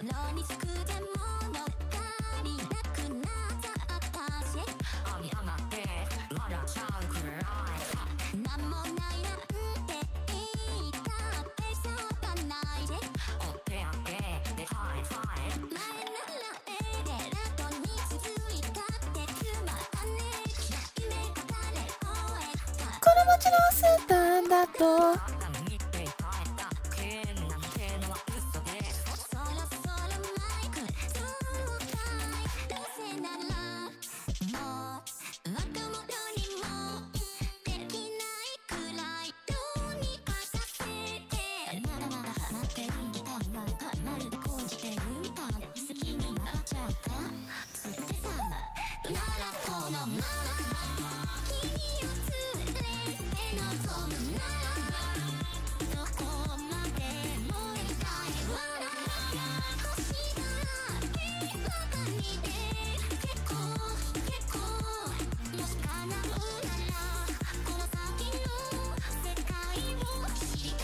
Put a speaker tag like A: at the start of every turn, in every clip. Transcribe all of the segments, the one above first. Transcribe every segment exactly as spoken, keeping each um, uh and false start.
A: 黒につくでもの足りなくなっちゃったし
B: 網上がって笑っちゃうくらい
A: なんもないなんて言いたってしょうがないし
B: お手上げでハイファイブ
A: 前ならエレラトに続いたってつまらねえ夢が誰を得た
C: この街のスーパーだと
B: あんなにって書いた剣なんてのは嘘で
A: そろそろマイクそうかいどうせならもう若者にもできないくらいどうにかさせてまだまだハマってるギターがまるでこうじてるみたい好きになっちゃったつってさならこのまま君を連れて望むならどこまでも行きたいわ星がばかりで結構結構もし叶うならこの先の世界を知りた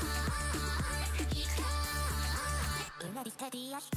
A: い。うなりステディア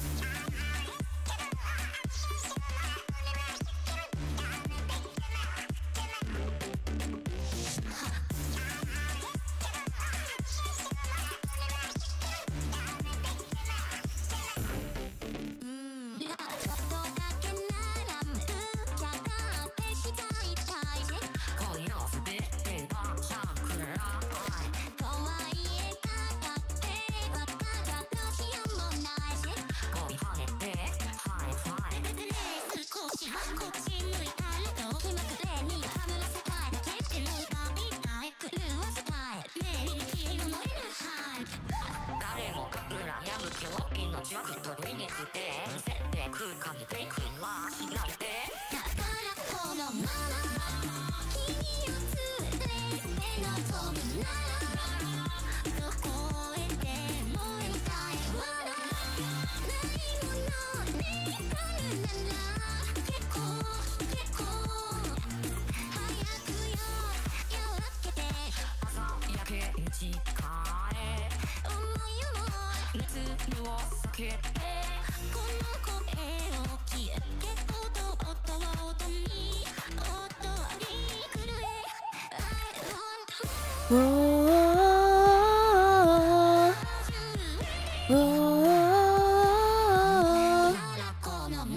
A: ちょっとだけならむっちゃがってしちゃいたいし
B: 今夜すべてがシャンクライ
A: とはいえただってわただどうしようもないし
B: 飛び跳ねてハイファイブ
A: レース少しはこっち向いたらと気まぐれにはぶらせたいだけってもう一回狂わせたい目に気の乗れるハイ
B: 誰もが羨む今日命は一人にして見せて空間にテイクはしられて
A: だからこのまま君を連れて望むならどこへでも行きたいわないものねあるなら結構結構早くよ夜明けて
B: 朝焼けに近え
A: 思いを
B: 熱を避けて
A: この声を消えて音音は音に音に震え I want
C: おーおー
A: ならこのまま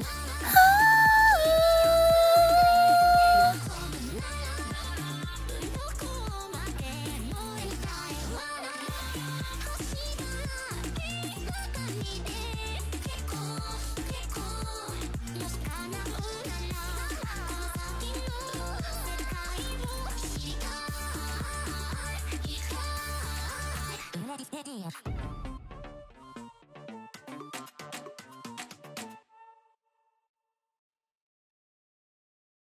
A: どこまでも行きたいわ星がばかりで結構結構もし叶うならこの先の世界を知りたい。うなりステディア